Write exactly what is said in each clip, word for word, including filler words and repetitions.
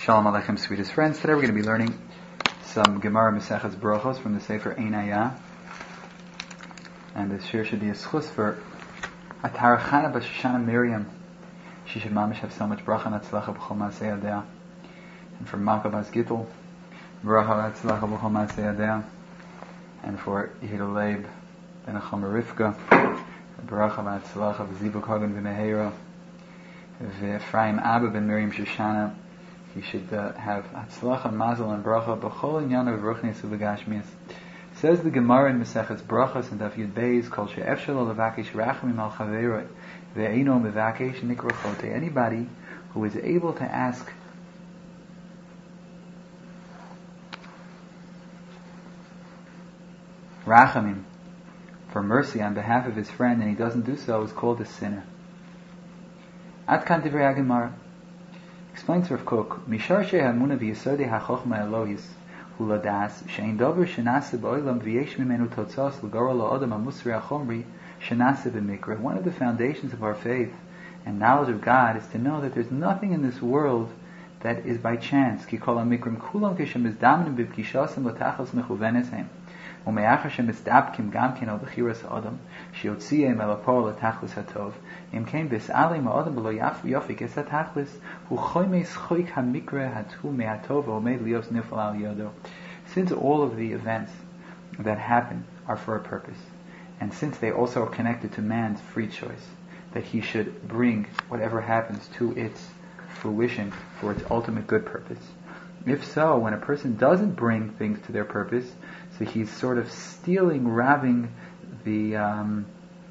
Shalom Aleichem, sweetest friends. Today we're going to be learning some Gemara Maseches Brachos from the Sefer Ein Hayah. And this shir should be a schus for Atar Chana Bas Shoshana Miriam. She should mamish have so much bracha and atzlacha b'chol ma'aseh yadea. And for Malka Bas Gittel, bracha and atzlacha b'chol ma'aseh yadea. And for Yehidah Leib ben Achom Rivka, bracha and atzlacha v'zibuk hagen v'meheira. V'Ephraim Abba ben Miriam Shoshana. He should uh, have Hatzlacha, Mazel, and Bracha b'chol inyan of Ruchnis u'B'gashmias. Says the Gemara in Maseches Brachos and Daf Yud Beis, Kol she'ef shelo levakesh rachamim al chaveroi ve'eino mevakesh nikra chotei. Anybody who is able to ask rachamim for mercy on behalf of his friend and he doesn't do so is called a sinner. Ad kan divrei HaGemara. Explains Rav Kook, Mishar she'hamuna v'yesodei ha'chochma Elohis hu ladas she'ein dover shenase ba'olam v'yesh mimenu totzos l'goro la'odam ha'musri ha'chomri shenase b'mikra. One of the foundations of our faith and knowledge of God is to know that there's nothing in this world that is by chance. Ki kol ha'mikrim kulam kishem izdamnim b'pkishasem l'tachos mechuveneshem u'me'achar shemizdabkim gamkin al b'chiras ha'odam she'otziyeim el ha'por l'tachlis ha'tov im kein bis'alim ha'odam b'lo yofik es ha'tachlis hu choymes choyk ha'mikra ha'tu me'atov ha'omed lios nifal al yodo. Since all of the events that happen are for a purpose, and since they also are connected to man's free choice, that he should bring whatever happens to its fruition for its ultimate good purpose. If so, when a person doesn't bring things to their purpose, so he's sort of stealing, robbing the um,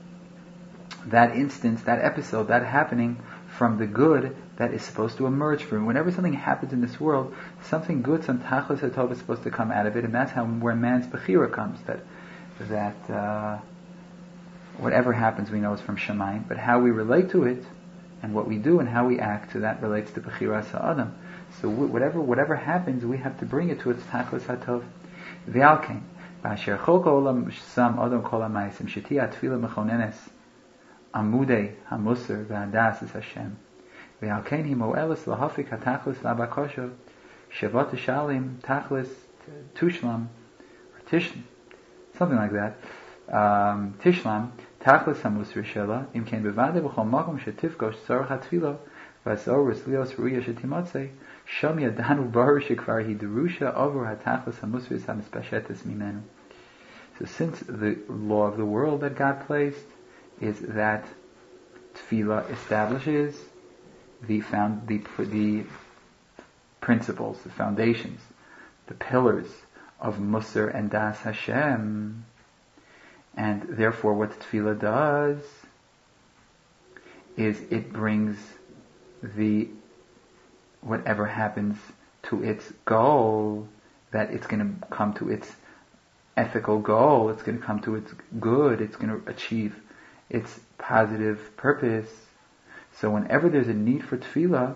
that instance, that episode, that happening from the good that is supposed to emerge from it. Whenever something happens in this world, something good, some tachlis hatov is supposed to come out of it, and that's how where man's bechira comes. That that uh, whatever happens, we know is from Shamayim, but how we relate to it, and what we do, and how we act, so that relates to bechiras ha'adam. So whatever whatever happens, we have to bring it to its tachlis hatov. V'alkein b'asher chol kol sam adam kol ha'maisim shetia tefila mechonenes amudei hamusar v'hadas es Hashem. V'alkein hi mo'eles lahafik hatachlis labakosho shavat shalim tachlis tushlam or tishlam, something like that. Um, tishlam tachlis hamusar shela im kein bevade b'chol makom shetifgosh tzorach hatfilo v'asor v'slios ruya shetimotzei sham yadanu bar shekvar hi derusha over hatachlis hamusar hamispashetes mimenu. So since the law of the world that God placed is that tefillah establishes the found the the principles, the foundations, the pillars of Musar and Das Hashem, and therefore what tefillah does is it brings the whatever happens to its goal, that it's going to come to its ethical goal, it's going to come to its good, it's going to achieve its positive purpose. So whenever there's a need for tefillah,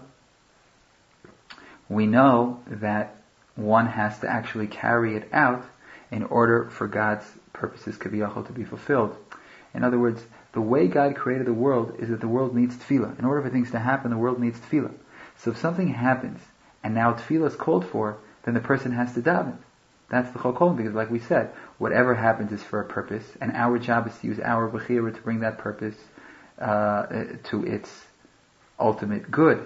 we know that one has to actually carry it out in order for God's purposes kaviyachol to be fulfilled. In other words, the way God created the world is that the world needs tefillah. In order for things to happen, the world needs tefillah. So if something happens and now tefillah is called for, then the person has to daven. That's the chol kolim, because like we said, whatever happens is for a purpose, and our job is to use our bechira to bring that purpose uh, to its ultimate good,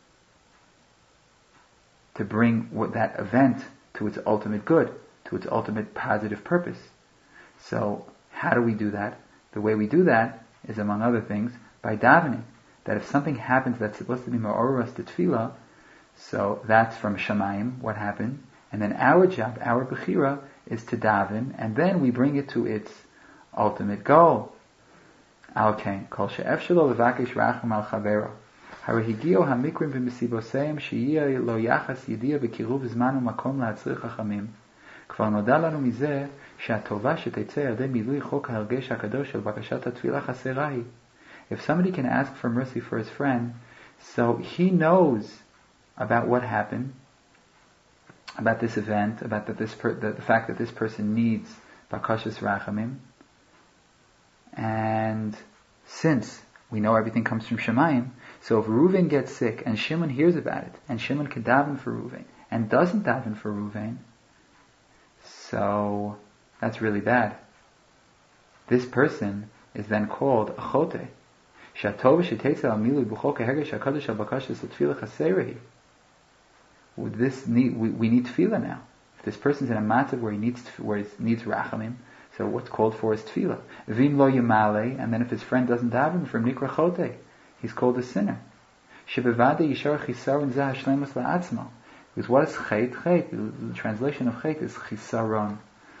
to bring what, that event to its ultimate good, to its ultimate positive purpose. So how do we do that? The way we do that is, among other things, by davening. That if something happens that's supposed to be ma'oras to tefillah, so that's from Shamayim, what happened. And then our job, our bechira, is to daven, and then we bring it to its ultimate goal. Al-kain, kol she'ef shelo levakesh racham al chavero, harihigio hamikrim v'mesiboseim she'iyah lo yachas yediyah b'kiruv zman u'makom la'atzrich chachamim. כבר נודע לנו מזה שהטובה שתצא על ידי מילוי חוק ההרגש הקדוש של בקשת התפילה חסרה היא. If somebody can ask for mercy for his friend, so he knows about what happened, about this event, about that this per, the, the fact that this person needs bakashas rachamim, and since we know everything comes from Shemayim, So if Reuven gets sick and Shimon hears about it, and Shimon can daven for Reuven, and doesn't daven for Reuven, so that's really bad. This person is then called a chote. This need, we, we need tefillah now. If this person's in a matzav where he needs where he needs rachamim, so what's called for is tefillah. Vim lo yamale, and then if his friend doesn't daven for him, nikra chote, he's called a sinner. Shebevade yishar chisaron zeh hashlemus la'atzmo. Because what is chet? Chet, the translation of chet is chisaron.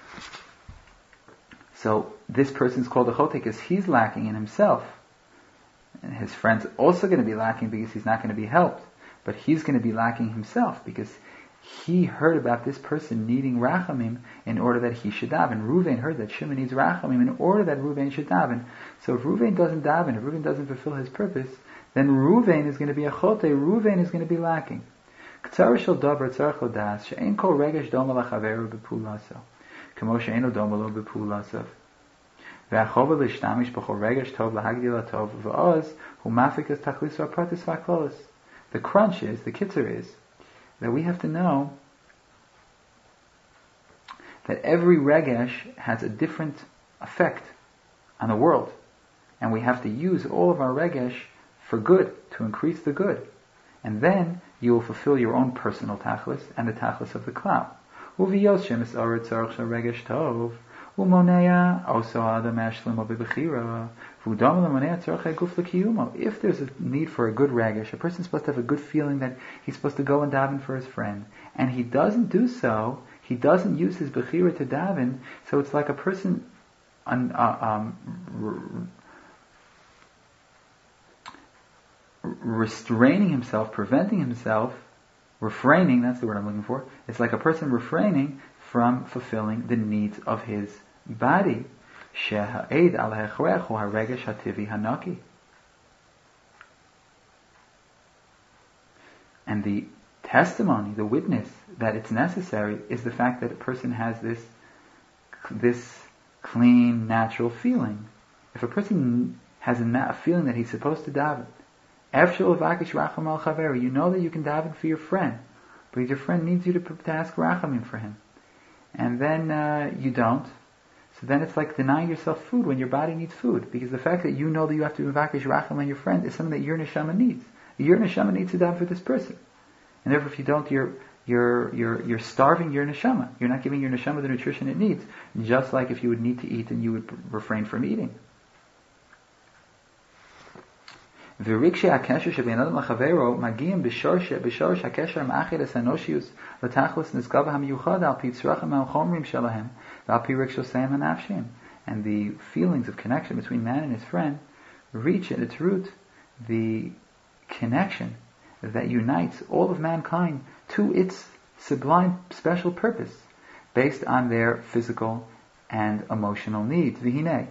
So this person's called a chote because he's lacking in himself. And his friend's also going to be lacking because he's not going to be helped. But he's going to be lacking himself because he heard about this person needing rachamim in order that he should daven. Reuven heard that Shimon needs rachamim in order that Reuven should daven. So if Reuven doesn't daven, if Reuven doesn't fulfill his purpose, then Reuven is going to be a chote, Reuven is going to be lacking. K'tzar shel davar tzarich l'das she'ein kol regesh doma lachaveru b'pulaso k'mo she'eino doma lo b'pulasav ve'achova l'shtamish b'chol regesh tov lahagdil atov v'oz hu mafikas tachliso apratis v'aklolos. The crunch is, the kitzur is, that we have to know that every regesh has a different effect on the world. And we have to use all of our regesh for good, to increase the good. And then you will fulfill your own personal tachlis and the tachlis of the klal. If there's a need for a good regesh, a person's supposed to have a good feeling that he's supposed to go and daven for his friend, and he doesn't do so, he doesn't use his bechira to daven, so it's like a person un, uh, um, r- restraining himself, preventing himself, refraining, that's the word I'm looking for, it's like a person refraining from fulfilling the needs of his body. And the testimony, the witness that it's necessary is the fact that a person has this this clean, natural feeling. If a person has a, a feeling that he's supposed to daven, you know that you can daven for your friend, but your friend needs you to, to ask rachamim for him. And then uh, you don't. So then it's like denying yourself food when your body needs food. Because the fact that you know that you have to mevakesh racham on your friend is something that your neshama needs. Your neshama needs to daven for this person. And therefore if you don't, you're, you're, you're, you're starving your neshama. You're not giving your neshama the nutrition it needs. Just like if you would need to eat and you would refrain from eating. וריקשי הקשר שבין אדם לחברו מגיעים בשורש בשורש הקשר המאחד האנושיוס לתכלס נשגב המיוחד על פי צרכים החומריים שלהם ועל פי רגשותיהם הנפשיים. And the feelings of connection between man and his friend reach at its root the connection that unites all of mankind to its sublime special purpose based on their physical and emotional needs. V'hinei.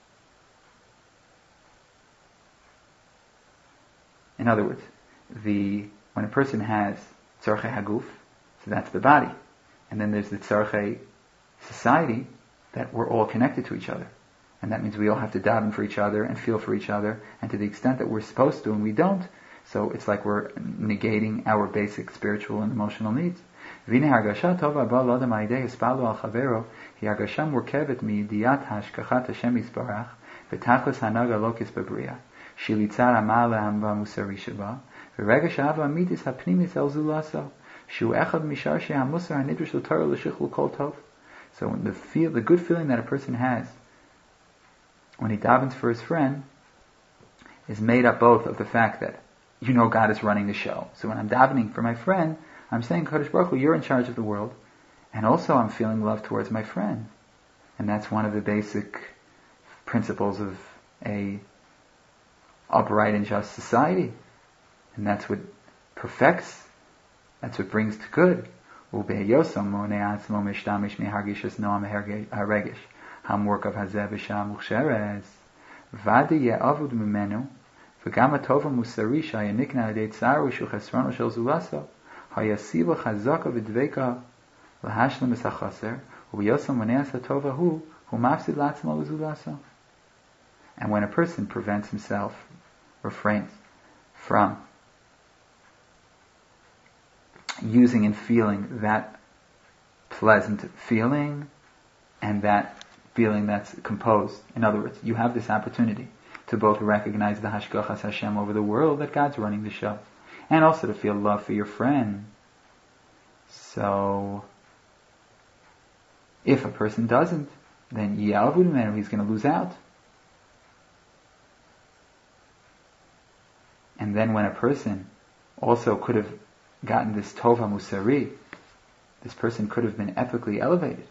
In other words, the when a person has tzarchei haguf, so that's the body, and then there's the tzarchei society, that we're all connected to each other, and that means we all have to daven for each other and feel for each other, and to the extent that we're supposed to and we don't, so it's like we're negating our basic spiritual and emotional needs. V'nei hargasha tova ba l'adam ha'idei hispalu al chavero hi hargasha murkevet mi'idiyat hashkachat Hashem yisbarach v'tachlis hanaga lokis b'briya. Shilitzar amala hamba musari sheba, v'rega shava amitis hapnimis el zulaso, shu echad mishar shehamusar hanidrush l'torah l'shichlu kol tov. So the feel, the good feeling that a person has when he davens for his friend is made up both of the fact that you know God is running the show. So when I'm davening for my friend, I'm saying, Kadosh Baruch Hu, you're in charge of the world, and also I'm feeling love towards my friend, and that's one of the basic principles of a upright and just society, and that's what perfects, that's what brings to good. And when a person prevents himself, refrains from using and feeling that pleasant feeling and that feeling that's composed. In other words, you have this opportunity to both recognize the Hashgachas Hashem over the world, that God's running the show, and also to feel love for your friend. So, if a person doesn't, then Yalvud Menu, he's going to lose out. And then when a person also could have gotten this Tova Musari, this person could have been ethically elevated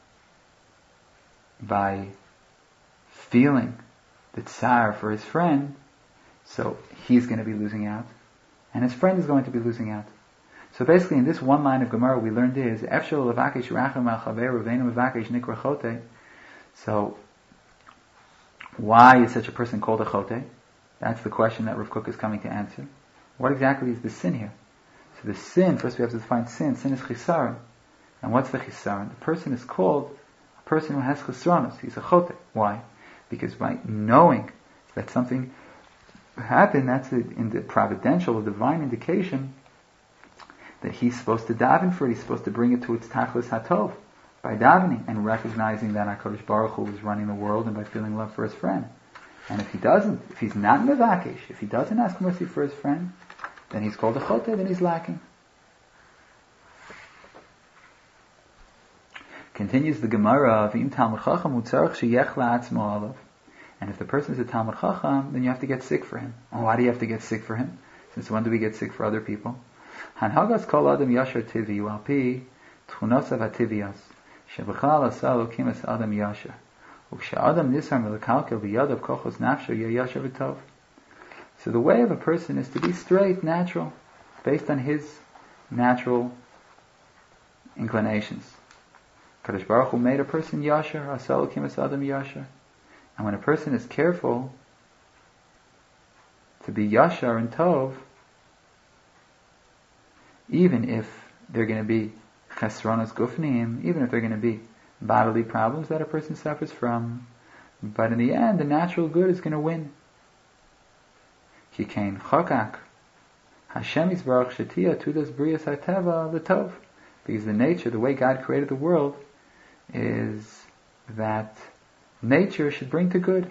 by feeling the tsar for his friend, so he's going to be losing out, and his friend is going to be losing out. So basically, in this one line of Gemara, we learned is Efshel levakesh rachem al chaver uveinu mevakesh nikra chote. So, why is such a person called a chote? That's the question that Rav Kook is coming to answer. What exactly is the sin here? So the sin, first we have to define sin. Sin is chisaron. And what's the chisaron? The person is called a person who has chisronos. He's a chote. Why? Because by knowing that something happened, that's a, in the providential or divine indication that he's supposed to daven for it. He's supposed to bring it to its tachlis hatov by davening and recognizing that HaKadosh Baruch Hu is running the world and by feeling love for his friend. And if he doesn't, if he's not mevakesh, if he doesn't ask mercy for his friend, then he's called a chote, then he's lacking. Continues the Gemara, V'im Talmud Chacham hu tzarich sheyech la'atzmo alav. And if the person is a Talmud Chacham, then you have to get sick for him. And why do you have to get sick for him? Since when do we get sick for other people? Hanhagas kol adam yashar tivi, u'al pi tchunosav hativias, shebechal asa elokim es adam yashar. U'ksha'adam nisar melekalkel b'yadav kochos nafsho yeh yashar v'tov. So the way of a person is to be straight, natural, based on his natural inclinations. Kadosh Baruch Hu made a person yashar, asa elokim es adam yashar. And when a person is careful to be yashar and tov, even if they're going to be chesronos gufnim, even if they're going to be bodily problems that a person suffers from, but in the end, the natural good is going to win. Kikein chokak Hashem yisbarach shetia tudas brias hateva l'tov, because the nature, the way God created the world, is that nature should bring to good.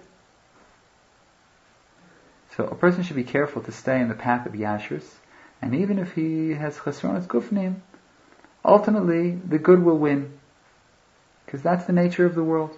So a person should be careful to stay in the path of yashus, and even if he has chesronos gufnim, ultimately the good will win, because that's the nature of the world.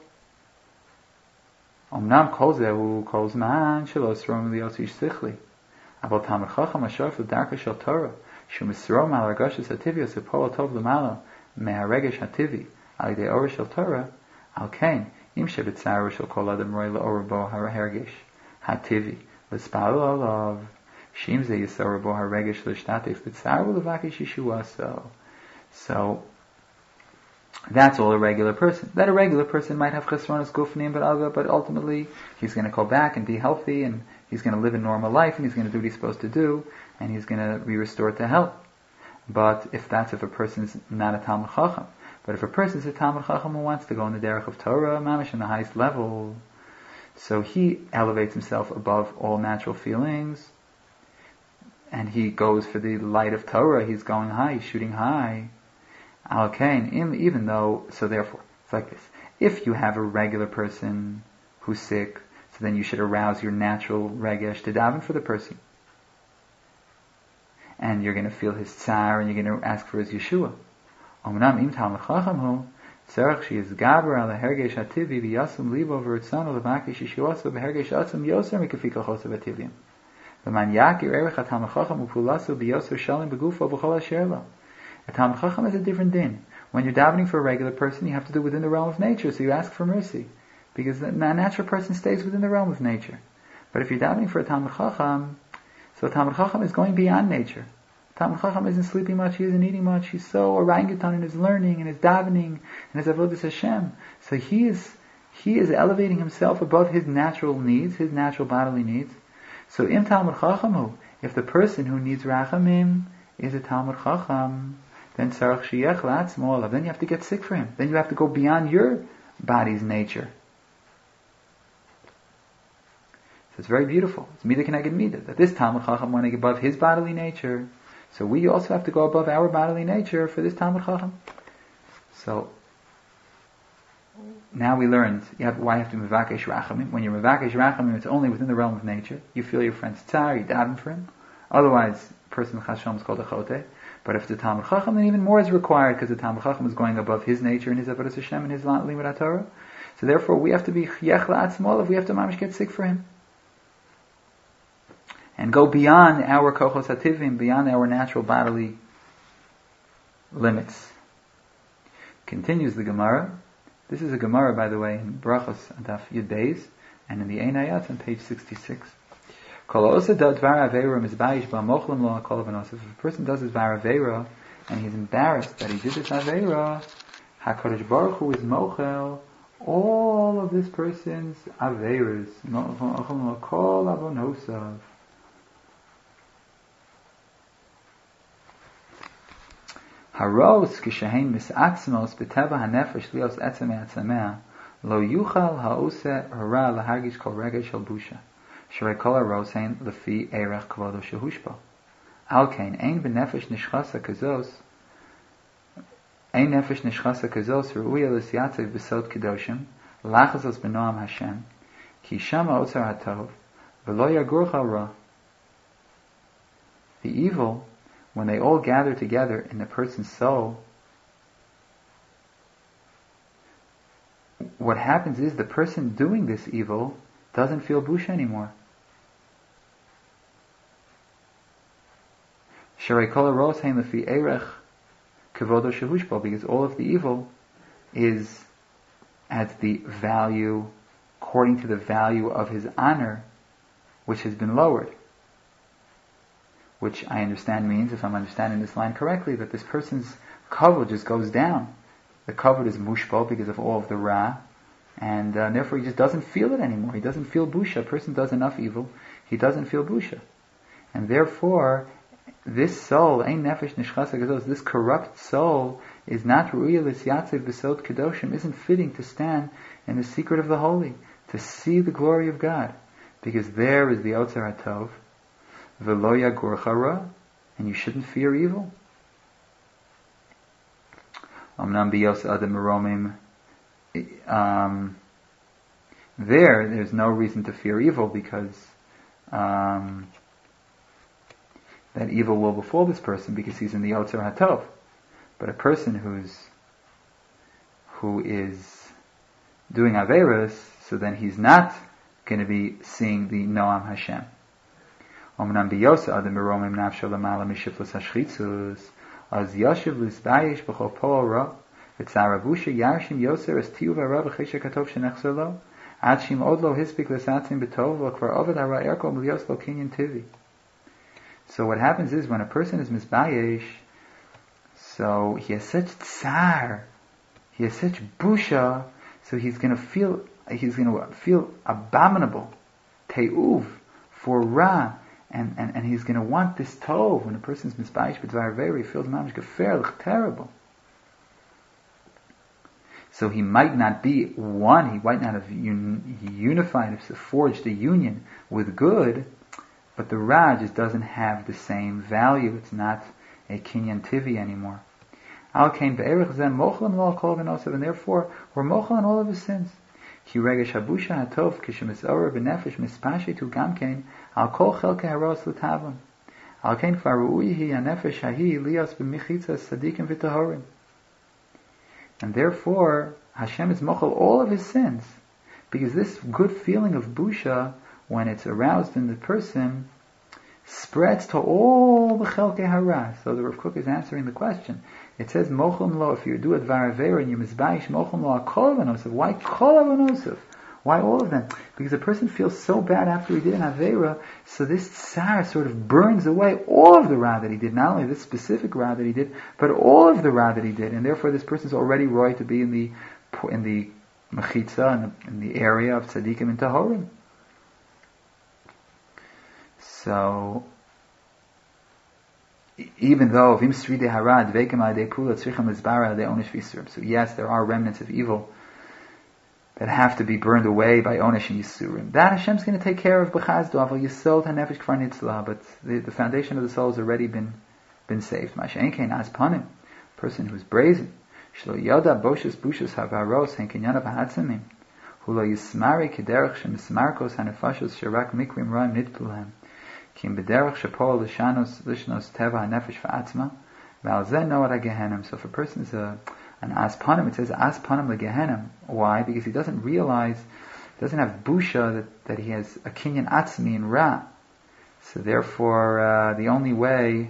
Omnam kol zehu kol zman shelo srom lios ish sichli, aval tamid chacham asher l'darka shel Torah shu misrom al argashas hativios upol tov l'mala me'haregesh hativi al yidei or shel Torah al kain im shebitzaru shel kol adam roi la'or bo harhergesh hativi l'spal alav shim ze yisor bo harregesh l'shtatif bitzaru l'vakish yeshua. So so that's all a regular person. That a regular person might have chesronos gufnim, but but ultimately he's going to go back and be healthy, and he's going to live a normal life, and he's going to do what he's supposed to do, and he's going to be restored to health. But if that's if a person's not a Talmud Chacham, but if a person's a Talmud Chacham who wants to go in the derech of Torah, mamish in the highest level, so he elevates himself above all natural feelings, and he goes for the light of Torah. He's going high, he's shooting high. Al-Kain, even though, so therefore, it's like this. If you have a regular person who's sick, so then you should arouse your natural regesh to daven for the person. And you're going to feel his tsar, and you're going to ask for his Yeshua. Omnam im talmud chacham hu, tzarech she'ez gaber al hergesh hativi v'yasum libo v'ritzano l'vakish yeshuaso v'hergesh atzum yoser mikafik al-chosav hativim. V'man yakir erech ha-talmud chacham u'pulaso b'yoser shalim b'gufo b'chol asher lo. A Talmud Chacham is a different din. When you're davening for a regular person, you have to do it within the realm of nature, so you ask for mercy. Because the natural person stays within the realm of nature. But if you're davening for a Talmud Chacham, so a Talmud Chacham is going beyond nature. A Talmud Chacham isn't sleeping much, he isn't eating much, he's so orangutan in his learning, and his davening, and his avodas Hashem. So he is, he is elevating himself above his natural needs, his natural bodily needs. So im Talmud Chachamu, if the person who needs Rachamim is a Talmud Chacham, then tzarich sheyech la'atzmo alav, then you have to get sick for him. Then you have to go beyond your body's nature. it's very beautiful. It's Midah Keneged Midah. That this Talmud Chacham went above his bodily nature, so we also have to go above our bodily nature for this Talmud Chacham. So, now we learned you have, why you have to Mevakesh Rachamim. When you're Mevakesh Rachamim, it's only within the realm of nature. You feel your friend's tzar, you daven for him. Otherwise, a person Chashom is called a Chote. But if it's a Talmud Chacham, then even more is required, because the Talmud Chacham is going above his nature and his Avodas Hashem and his Limud Torah. So therefore, we have to be Chiyech La'atzmo, if we have to mamish get sick for him. And go beyond our Kochos HaTivim, beyond our natural bodily limits. Continues the Gemara. This is a Gemara, by the way, in Brachos Adaf Yud Beis, and in the Ein Ayat on page sixty-six. If a person does his Var Aveira, and he's embarrassed that he did this Aveira, HaKadosh Baruch Hu is mochel all of this person's Aveiras, kol avonosav. Haros kishahen misatzmos b'teva hanefesh lios etzem etzemeh lo yuchal haose hara lahargish kol regel shel busha shrei kol haros hein lefi erech kvodo shehushba al kein ein benefesh nishchasa kazos ein nefesh nishchasa kazos ruya l'siyatzev b'sod kedoshim lachazos b'noam Hashem ki shama otzar hatov v'lo yagurcha ra. The evil, when they all gather together in the person's soul, what happens is the person doing this evil doesn't feel busha anymore. Sharei kol haros hein lefi erech kevodo shehushbo, because all of the evil is at the value, according to the value of his honor, which has been lowered. Which I understand means, if I'm understanding this line correctly, that this person's kavod just goes down. The kavod is mushpo because of all of the ra, and uh, therefore he just doesn't feel it anymore. He doesn't feel busha. A person does enough evil, he doesn't feel busha. And therefore, this soul, ein nefesh nishchasa kazos, this corrupt soul, is not ru'ya l'siyatzev b'sod kedoshim, isn't fitting to stand in the secret of the holy, to see the glory of God. Because there is the Otzar HaTov, V'lo yagurcha ra, and you shouldn't fear evil. Omnam biyos adam meromim. Um, there, there's no reason to fear evil, because um, that evil will befall this person because he's in the Otzar HaTov. But a person who's who is doing Averas, so then he's not going to be seeing the Noam Hashem. Omnam biyosa adam meromim nafsho lamala mishiflas hashchitzus az yashiv lisbayish b'chol po'ol ra v'tzarabusha yarshim yoser es tiu v'ara v'chesha katov shenechzer lo ad shim od lo hispik l'satzim b'tov v'kvar ovid hara erko m'lios lo kinyan tivi. So what happens is, when a person is misbayish, so he has such tsar, he has such busha, so he's going to feel, he's going to feel abominable, teuv, for ra, and, and, and he's going to want this tov. When a person's misbayish b'dvar aveira, he feels mamish geferlich, terrible. So he might not be one, he might not have un, unified, forged a union with good, but the ra just doesn't have the same value. It's not a kinyan tivi anymore. Al kain be'erich zeh mochel lo kol v'nosav, and therefore we're mochel on all of his sins. Ki regesh habusha hatov kishemisora b'nefesh mispashitu gamkein al kol chelkei haros l'tavon. Al kain kvar ru'ui hi hanefesh hahi lios b'michitzas sadikim v'tahorim. And therefore Hashem is mochel all of his sins, because this good feeling of busha, when it's aroused in the person, spreads to all the chelkei hara. So the Rav Kook is answering the question. It says mochel lo, if you do a dvar aveira and you misbayish mochel lo kol avonosav. Why kol avonosav? Why all of them? Because a person feels so bad after he did an aveira, so this tsar sort of burns away all of the ra that he did, not only this specific ra that he did, but all of the ra that he did, and therefore this person is already roy to be in the in the mechitza, in the, in the area of tzaddikim and tahorim. So, even though v'imsri de harad v'ekem ade pula tzricham lizbara de onish v'isrim. So yes, there are remnants of evil that have to be burned away by Onesh and Yisurim. That Hashem's going to take care of B'chazdo, Aval Yisod HaNefesh Kvar Nitzla, but the, the foundation of the soul has already been, been saved. Masha'en Kein Az Panim, person who's brazen, Shlo Yoda Boshus Bushus Havaros Hen Kenyanav HaHatzamim, Hulo Yismari Kederach Shemismarkos HaNefashos Shirak Mikrim Roim Nitpulhem, Kim B'derach Shapol Lishanos Lishnos Teva HaNefesh V'atzma, V'al Zeh Noad HaGehenim. So if a person is a an aspanim, it says aspanim legehenim. Why? Because he doesn't realize, doesn't have busha that, that he has a kinyan atzmi in ra. So therefore, uh, the only way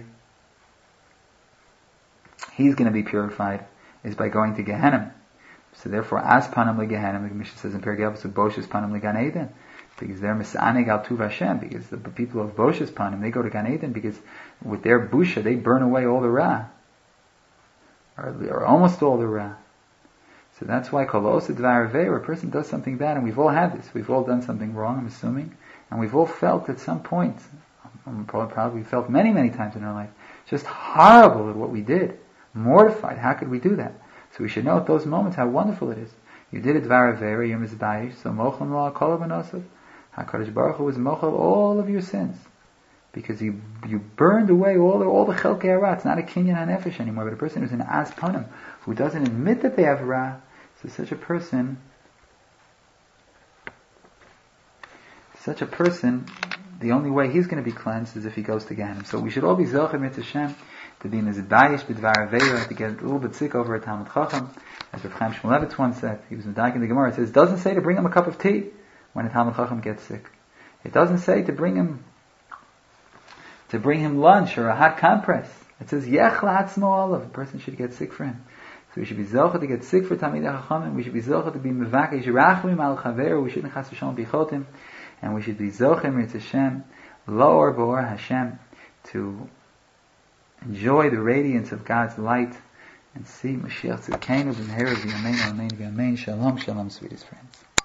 he's going to be purified is by going to Gehenim. So therefore, aspanim legehenim, like Mishnah says in Perek Avos, Boshas panim legan Eden, because they're misaneg al tuv Hashem, because the people of Boshas panim, they go to Gan Eden because with their busha they burn away all the ra. Or, or almost all the ra. So that's why kolosa dvar avei, where a person does something bad, and we've all had this, we've all done something wrong, I'm assuming, and we've all felt at some point, probably, probably felt many, many times in our life, just horrible at what we did, mortified. How could we do that? So we should know at those moments how wonderful it is. You did a dvar avei, you're mizbayish, so mochel lo kol v'nosav. HaKadosh Baruch Hu was mochel all of your sins. Because you you burned away all the all the chelkei hara. It's not a kinyan hanefesh anymore, but a person who's an aspanim, who doesn't admit that they have ra, so such a person, such a person, the only way he's going to be cleansed is if he goes to Gehenim. So we should all be zocher mitzvah Hashem to be mizbayish b'dvar aveira, to get a little bit sick over a Talmud Chacham, as Rav Chaim Shmulevitz once said. He was medaik in the Gemara. It says, it doesn't say to bring him a cup of tea when a Talmud Chacham gets sick. It doesn't say to bring him to bring him lunch or a hot compress. It says, Yech la'atzmo olav, a person should get sick for him. So we should be zocher to get sick for Talmidei Chachamim. We should be zocher to be mevakesh rachmim al chaver. We shouldn't chas v'shalom bichotim. And we should be zocher mirtz Hashem, lo'or bo'or Hashem, to enjoy the radiance of God's light and see Mashiach Tzidkenu b'mehera v'yameinu amen v'yamein. Shalom, shalom, sweetest friends.